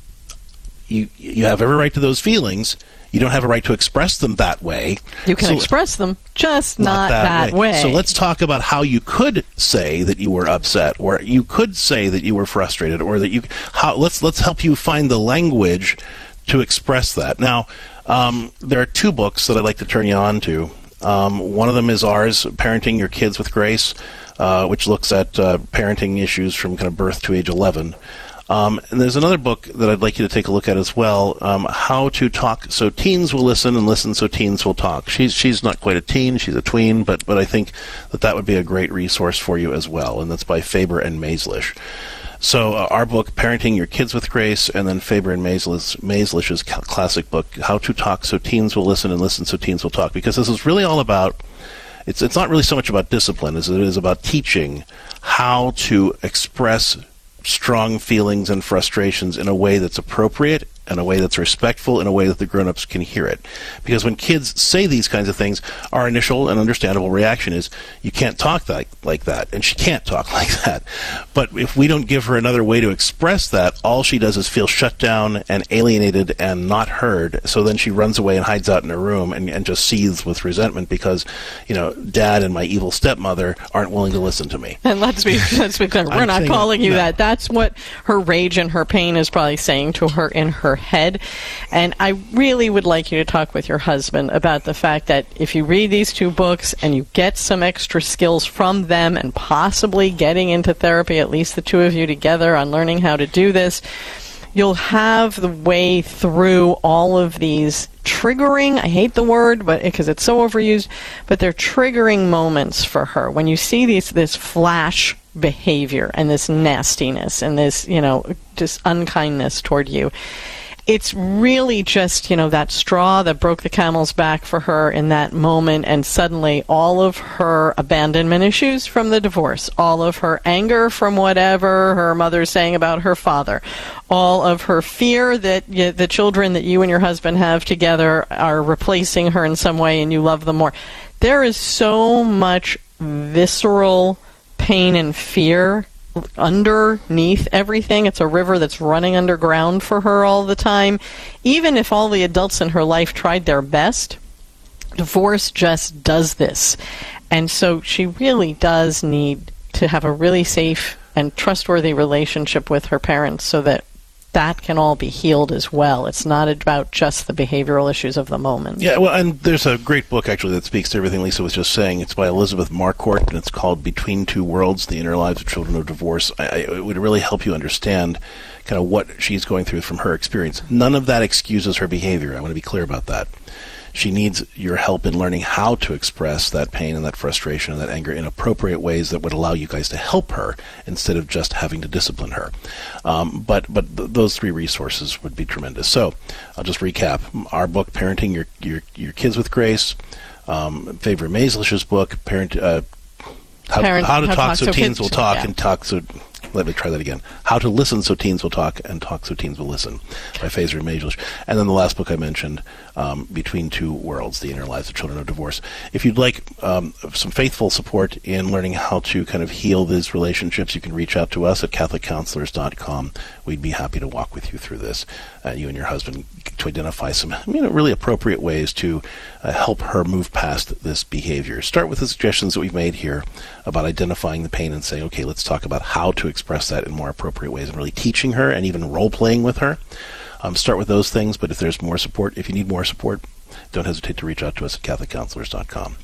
you you have every right to those feelings. You don't have a right to express them that way. You can so, express them, just not, not that, that way. way. So let's talk about how you could say that you were upset, or you could say that you were frustrated, or that you how let's let's help you find the language to express that. Now, um, there are two books that I'd like to turn you on to. Um, one of them is ours, Parenting Your Kids with Grace, uh, which looks at uh, parenting issues from kind of birth to age eleven. Um, and there's another book that I'd like you to take a look at as well, um, How to Talk So Teens Will Listen and Listen So Teens Will Talk. She's she's not quite a teen, she's a tween, but, but I think that that would be a great resource for you as well, and that's by Faber and Maeslish. So uh, our book, Parenting Your Kids with Grace, and then Faber and Maeslish, Maeslish's classic book, How to Talk So Teens Will Listen and Listen So Teens Will Talk, because this is really all about, it's it's not really so much about discipline as it is about teaching how to express strong feelings and frustrations in a way that's appropriate, in a way that's respectful, in a way that the grown-ups can hear it. Because when kids say these kinds of things, our initial and understandable reaction is, you can't talk that, like that, and she can't talk like that. But if we don't give her another way to express that, all she does is feel shut down and alienated and not heard. So then she runs away and hides out in her room and, and just seethes with resentment because, you know, Dad and my evil stepmother aren't willing to listen to me. And let's be, let's be clear, we're not calling you no. that. That's what her rage and her pain is probably saying to her in her her head. And I really would like you to talk with your husband about the fact that if you read these two books and you get some extra skills from them and possibly getting into therapy, at least the two of you together on learning how to do this, you'll have the way through all of these triggering, I hate the word, but because it's so overused, but they're triggering moments for her. When you see these this flash behavior and this nastiness and this, you know, just unkindness toward you, it's really just, you know, that straw that broke the camel's back for her in that moment, and suddenly all of her abandonment issues from the divorce, all of her anger from whatever her mother's saying about her father, all of her fear that y- the children that you and your husband have together are replacing her in some way and you love them more. There is so much visceral pain and fear underneath everything. It's a river that's running underground for her all the time. Even if all the adults in her life tried their best, divorce just does this. And so she really does need to have a really safe and trustworthy relationship with her parents so that that can all be healed as well. It's not about just the behavioral issues of the moment. Yeah, well, and there's a great book, actually, that speaks to everything Lisa was just saying. It's by Elizabeth Marquardt, and it's called Between Two Worlds, The Inner Lives of Children of Divorce. I, I, it would really help you understand kind of what she's going through from her experience. None of that excuses her behavior. I want to be clear about that. She needs your help in learning how to express that pain and that frustration and that anger in appropriate ways that would allow you guys to help her instead of just having to discipline her. Um, but but th- those three resources would be tremendous. So I'll just recap. Our book, Parenting Your your, your Kids with Grace, um, Favor Maeslish's book, Parent, uh, how, Parent, how to how Talk So Kids, Teens Will Talk yeah. and Talk So... Let me try that again. How to Listen So Teens Will Talk and Talk So Teens Will Listen by Favor Maeslish. And then the last book I mentioned, um, Between Two Worlds, The Inner Lives of Children of Divorce. If you'd like um, some faithful support in learning how to kind of heal these relationships, you can reach out to us at Catholic Counselors dot com. We'd be happy to walk with you through this, uh, you and your husband, to identify some you know, really appropriate ways to uh, help her move past this behavior. Start with the suggestions that we've made here about identifying the pain and saying, okay, let's talk about how to express that in more appropriate ways and really teaching her and even role-playing with her. Um, start with those things, but if there's more support, if you need more support, don't hesitate to reach out to us at Catholic Counselors dot com.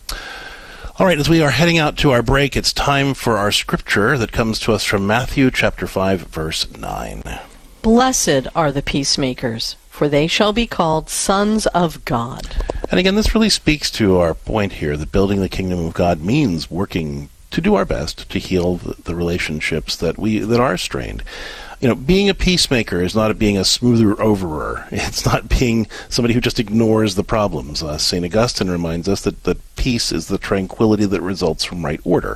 All right, as we are heading out to our break, it's time for our scripture that comes to us from Matthew chapter five, verse nine. Blessed are the peacemakers, for they shall be called sons of God. And again, this really speaks to our point here that building the kingdom of God means working to do our best to heal the, the relationships that we that are strained. You know, being a peacemaker is not being a smoother overer. It's not being somebody who just ignores the problems. Uh, Saint Augustine reminds us that, that peace is the tranquility that results from right order.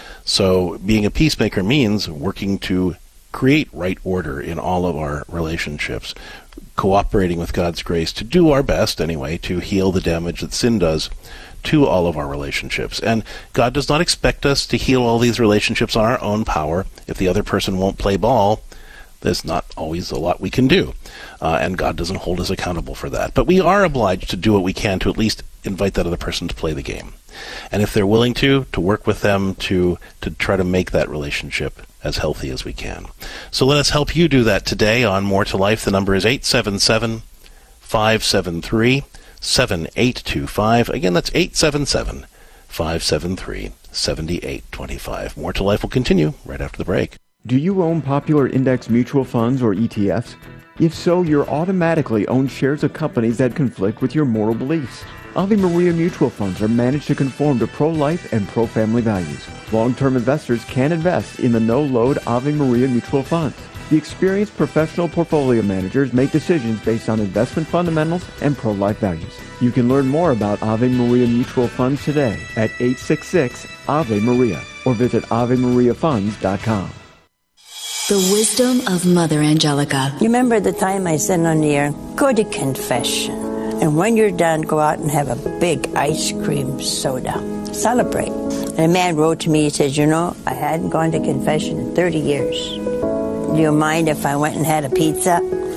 So being a peacemaker means working to create right order in all of our relationships, cooperating with God's grace to do our best, anyway, to heal the damage that sin does to all of our relationships. And God does not expect us to heal all these relationships on our own power. If the other person won't play ball, there's not always a lot we can do. Uh, and God doesn't hold us accountable for that. But we are obliged to do what we can to at least invite that other person to play the game. And if they're willing to, to work with them to, to try to make that relationship as healthy as we can. So let us help you do that today on More to Life. The number is eight seven seven, five seven three, seven eight two five. Again, that's eight seven seven, five seven three, seven eight two five. More to Life will continue right after the break. Do you own popular index mutual funds or E T Fs? If so, you're automatically own shares of companies that conflict with your moral beliefs. Ave Maria mutual funds are managed to conform to pro-life and pro-family values. Long-term investors can invest in the no-load Ave Maria mutual funds. The experienced professional portfolio managers make decisions based on investment fundamentals and pro-life values. You can learn more about Ave Maria mutual funds today at eight six six, A V E Maria or visit ave maria funds dot com. The wisdom of Mother Angelica. You remember the time I said on the air, go to confession. And when you're done, go out and have a big ice cream soda. Celebrate. And a man wrote to me, he said, you know, I hadn't gone to confession in thirty years. Do you mind if I went and had a pizza?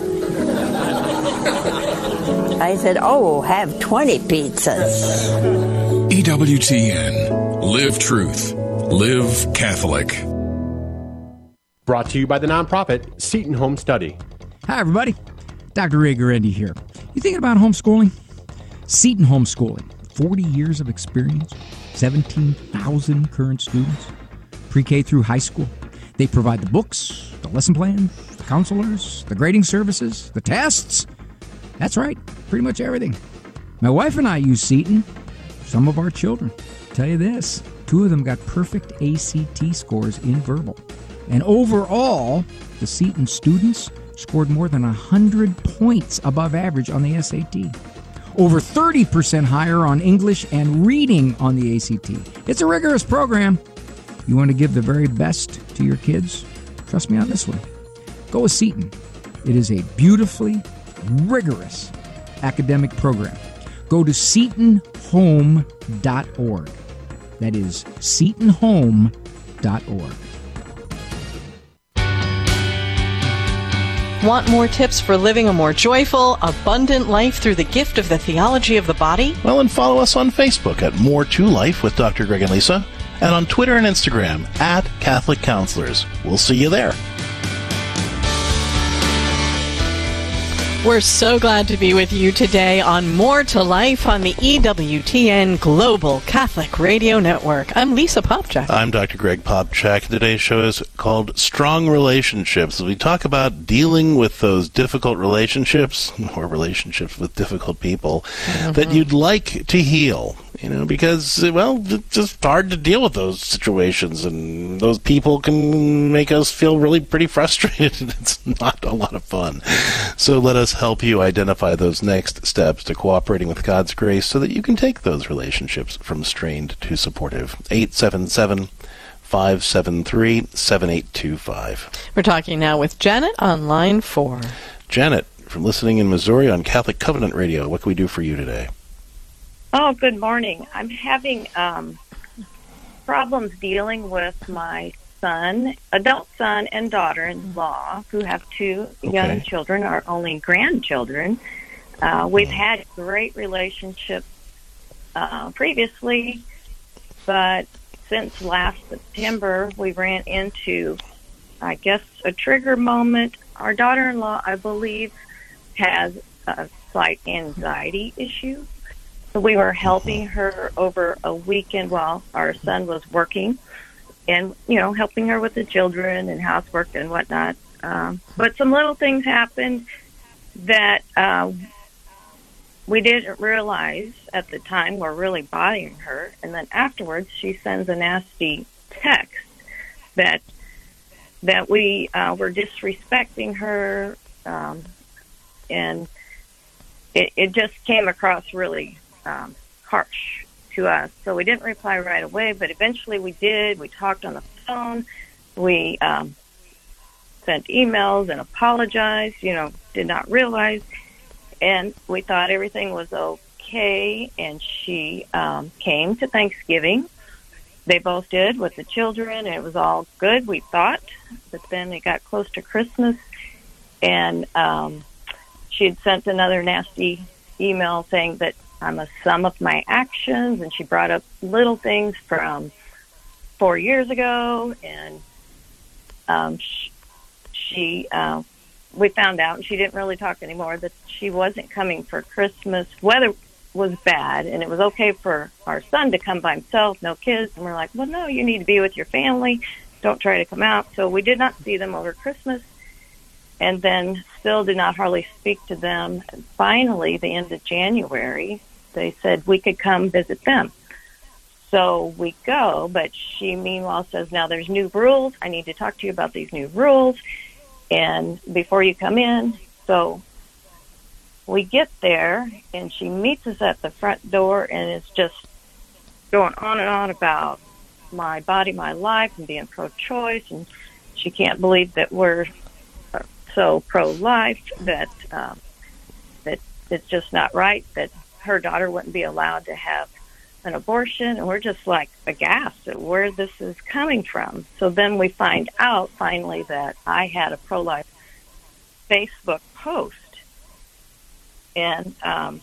I said, oh, have twenty pizzas. E W T N. Live truth. Live Catholic. Brought to you by the nonprofit Seton Home Study. Hi, everybody. Doctor Ray Guarendi here. You thinking about homeschooling? Seton Homeschooling. forty years of experience, seventeen thousand current students, pre-K through high school. They provide the books, the lesson plan, the counselors, the grading services, the tests. That's right, pretty much everything. My wife and I use Seton. Some of our children. Tell you this, two of them got perfect A C T scores in verbal. And overall, the Seton students scored more than one hundred points above average on the S A T. Over thirty percent higher on English and reading on the A C T. It's a rigorous program. You want to give the very best to your kids? Trust me on this one. Go with Seton. It is a beautifully rigorous academic program. Go to seton home dot org. That is seton home dot org. Want more tips for living a more joyful, abundant life through the gift of the theology of the body? Well, and follow us on Facebook at More to Life with Doctor Greg and Lisa, and on Twitter and Instagram at Catholic Counselors. We'll see you there. We're so glad to be with you today on More to Life on the E W T N Global Catholic Radio Network. I'm Lisa Popchak. I'm Doctor Greg Popchak. Today's show is called Strong Relationships. We talk about dealing with those difficult relationships, or relationships with difficult people, mm-hmm. that you'd like to heal. You know, because, well, it's just hard to deal with those situations, and those people can make us feel really pretty frustrated. It's not a lot of fun. So let us help you identify those next steps to cooperating with God's grace so that you can take those relationships from strained to supportive. eight seven seven, five seven three, seven eight two five. We're talking now with Janet on line four. Janet, from listening in Missouri on Catholic Covenant Radio, what can we do for you today? Oh, good morning. I'm having um, problems dealing with my son, adult son and daughter-in-law, who have two okay. young children, our only grandchildren. Uh, we've had great relationships uh, previously, but since last September, we ran into, I guess, a trigger moment. Our daughter-in-law, I believe, has a slight anxiety issue. So we were helping her over a weekend while our son was working and, you know, helping her with the children and housework and whatnot. Um, but some little things happened that uh, we didn't realize at the time were really bothering her. And then afterwards, she sends a nasty text that that we uh, were disrespecting her, um, and it, it just came across really Um, harsh to us. So we didn't reply right away, but eventually we did. We talked on the phone. We um, sent emails and apologized, you know, did not realize. And we thought everything was okay. And she um, came to Thanksgiving. They both did with the children, and it was all good, we thought. But then it got close to Christmas, and um, she had sent another nasty email saying that I'm a sum of my actions, and she brought up little things from four years ago, and um, she, she uh, we found out, and she didn't really talk anymore, that she wasn't coming for Christmas. Weather was bad, and it was okay for our son to come by himself, no kids, and we're like, well, no, you need to be with your family. Don't try to come out. So we did not see them over Christmas, and then still did not hardly speak to them. And finally, the end of January, they said we could come visit them. So we go, but she meanwhile says, now there's new rules. I need to talk to you about these new rules, and before you come in. So we get there, and she meets us at the front door, and it's just going on and on about my body, my life, and being pro-choice, and she can't believe that we're so pro-life, that um, that it's just not right, that her daughter wouldn't be allowed to have an abortion, and we're just like aghast at where this is coming from. So then we find out finally that I had a pro-life Facebook post, and um,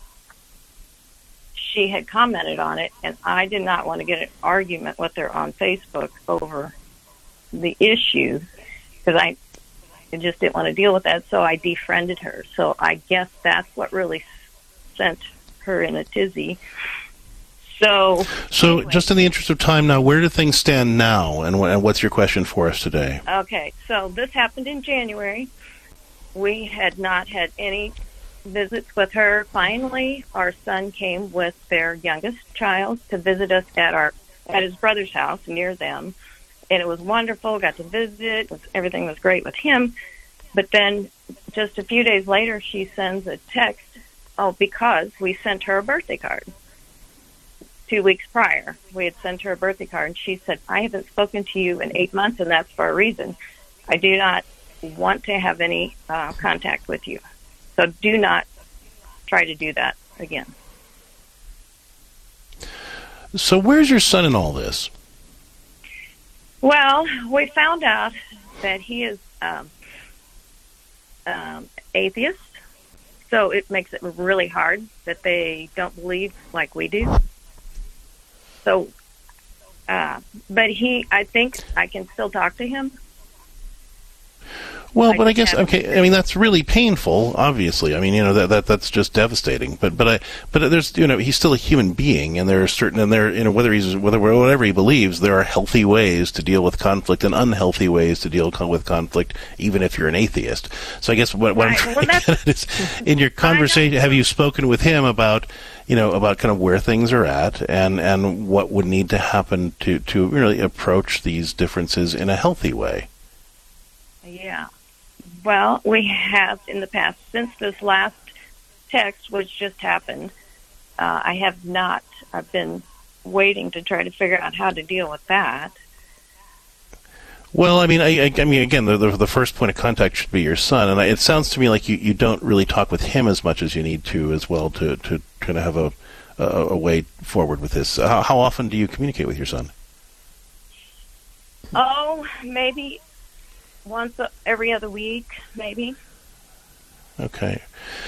she had commented on it, and I did not want to get an argument with her on Facebook over the issue, because I I just didn't want to deal with that, so I defriended her. So I guess that's what really sent her in a tizzy. So, so anyway. Just in the interest of time now, where do things stand now, and, wh- and what's your question for us today? Okay, so this happened in January. We had not had any visits with her. Finally, our son came with their youngest child to visit us at our at his brother's house near them, and it was wonderful. Got to visit. Everything was great with him. But then just a few days later, she sends a text, oh, because we sent her a birthday card. Two weeks prior, we had sent her a birthday card, and she said, I haven't spoken to you in eight months, and that's for a reason. I do not want to have any uh, contact with you. So do not try to do that again. So where's your son in all this? Well, we found out that he is um, um, atheist, so it makes it really hard that they don't believe like we do. So, uh, but he, I think I can still talk to him. Well, I but I just guess okay. I mean, that's really painful. Obviously, I mean, you know that, that that's just devastating. But but I but there's you know he's still a human being, and there are certain and there you know whether he's whether whatever he believes, there are healthy ways to deal with conflict and unhealthy ways to deal con- with conflict, even if you're an atheist. So I guess what, what Right. I'm Well, trying to get at is, in your conversation, have you spoken with him about you know about kind of where things are at and and what would need to happen to to really approach these differences in a healthy way? Yeah. Well, we have in the past, since this last text, which just happened, uh, I have not, I've been waiting to try to figure out how to deal with that. Well, I mean, I, I, I mean, again, the, the the first point of contact should be your son, and I, it sounds to me like you, you don't really talk with him as much as you need to as well to, to kind of have a, a, a way forward with this. How, how often do you communicate with your son? Oh, maybe once a, every other week, maybe. Okay,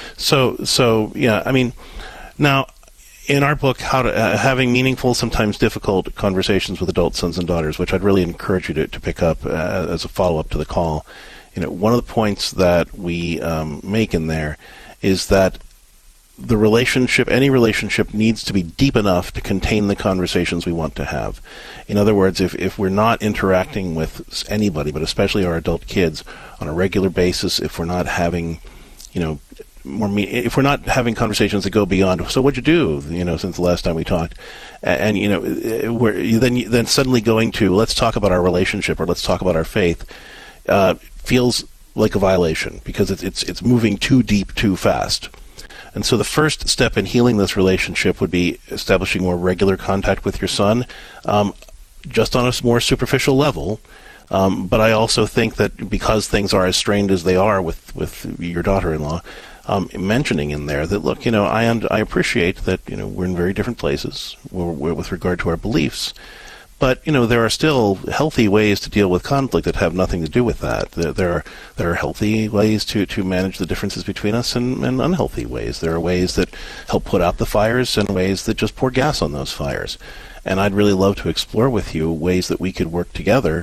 so so yeah, I mean, now in our book, how to uh, having meaningful, sometimes difficult conversations with adult sons and daughters, which I'd really encourage you to, to pick up uh, as a follow up to the call. You know, one of the points that we um, make in there is that the relationship, any relationship, needs to be deep enough to contain the conversations we want to have. In other words, if, if we're not interacting with anybody, but especially our adult kids, on a regular basis, if we're not having, you know, more me- if we're not having conversations that go beyond, so what'd you do, you know, since the last time we talked, and, and you know, we're, then then suddenly going to let's talk about our relationship or let's talk about our faith, uh, feels like a violation because it's it's it's moving too deep too fast. And so the first step in healing this relationship would be establishing more regular contact with your son, um, just on a more superficial level. Um, but I also think that because things are as strained as they are with, with your daughter-in-law, um, mentioning in there that, look, you know, I und- I appreciate that, you know, we're in very different places we're, we're with regard to our beliefs. But, you know, there are still healthy ways to deal with conflict that have nothing to do with that. There, there are there are healthy ways to, to manage the differences between us and, and unhealthy ways. There are ways that help put out the fires and ways that just pour gas on those fires. And I'd really love to explore with you ways that we could work together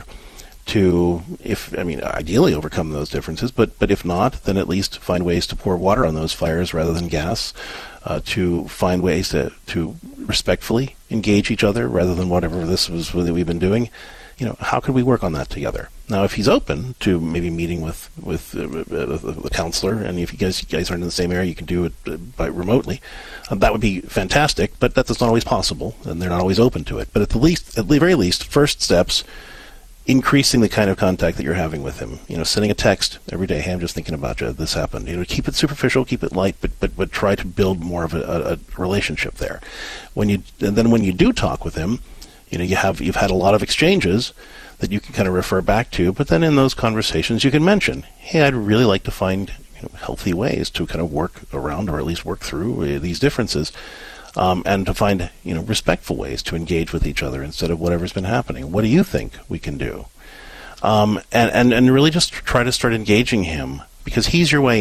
to, if I mean, ideally overcome those differences, but, but if not, then at least find ways to pour water on those fires rather than gas. Uh, to find ways to, to respectfully engage each other rather than whatever this was that we've been doing. You know, how could we work on that together? Now, if he's open to maybe meeting with with uh, the counselor, and if you guys you guys aren't in the same area, you can do it uh, by remotely. Uh, that would be fantastic, but that's not always possible, and they're not always open to it. But at the least, at the very least, first steps. Increasing the kind of contact that you're having with him. You know, sending a text every day. Hey, I'm just thinking about you. This happened. You know, keep it superficial, keep it light, but but but try to build more of a, a, a relationship there. When you and then when you do talk with him, you know, you have you've had a lot of exchanges that you can kind of refer back to. But then in those conversations, you can mention, hey, I'd really like to find you know, healthy ways to kind of work around or at least work through uh, these differences. Um, and to find, you know, respectful ways to engage with each other instead of whatever's been happening. What do you think we can do? Um, and, and, and really just try to start engaging him because he's your way in.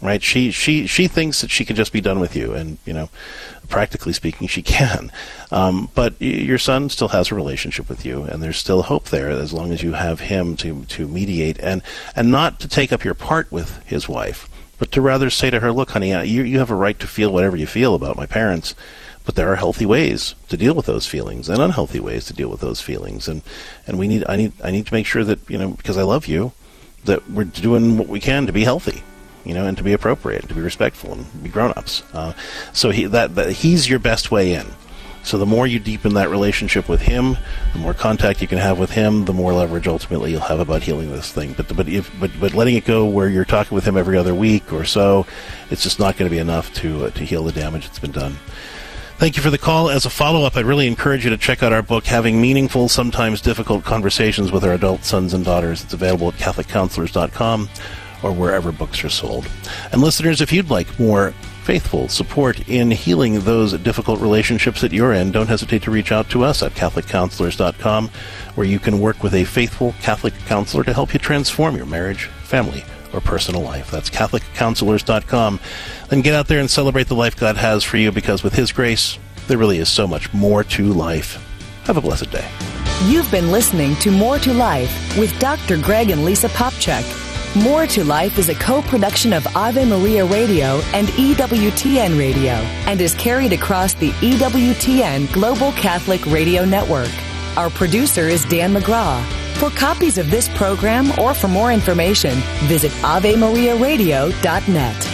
right? She she she thinks that she can just be done with you, and you know, practically speaking, she can. Um, but y- your son still has a relationship with you, and there's still hope there as long as you have him to to mediate and and not to take up your part with his wife, but to rather say to her, "Look, honey, uh, you you have a right to feel whatever you feel about my parents." But there are healthy ways to deal with those feelings and unhealthy ways to deal with those feelings, and and we need I need I need to make sure that, you know, because I love you, that we're doing what we can to be healthy, you know, and to be appropriate, to be respectful, and be grown-ups. Uh, so he that, that he's your best way in. So the more you deepen that relationship with him, the more contact you can have with him, the more leverage ultimately you'll have about healing this thing. But but if but but letting it go where you're talking with him every other week or so, it's just not going to be enough to uh, to heal the damage that's been done. Thank you for the call. As a follow-up, I'd really encourage you to check out our book, Having Meaningful, Sometimes Difficult Conversations with Our Adult Sons and Daughters. It's available at catholic counselors dot com or wherever books are sold. And listeners, if you'd like more faithful support in healing those difficult relationships that you're in, don't hesitate to reach out to us at catholic counselors dot com, where you can work with a faithful Catholic counselor to help you transform your marriage, family, or personal life. That's catholic counselors dot com. Then get out there and celebrate the life God has for you, because with His grace, there really is so much more to life. Have a blessed day. You've been listening to More to Life with Doctor Greg and Lisa Popchak. More to Life is a co-production of Ave Maria Radio and E W T N Radio and is carried across the E W T N Global Catholic Radio Network. Our producer is Dan McGraw. For copies of this program or for more information, visit ave maria radio dot net.